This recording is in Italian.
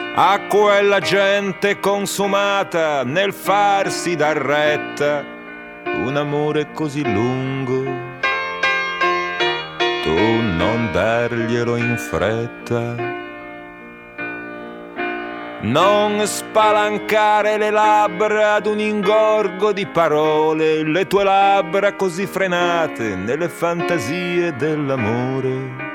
a quella gente consumata nel farsi dar retta, un amore così lungo, tu non darglielo in fretta. Non spalancare le labbra ad un ingorgo di parole, le tue labbra così frenate nelle fantasie dell'amore.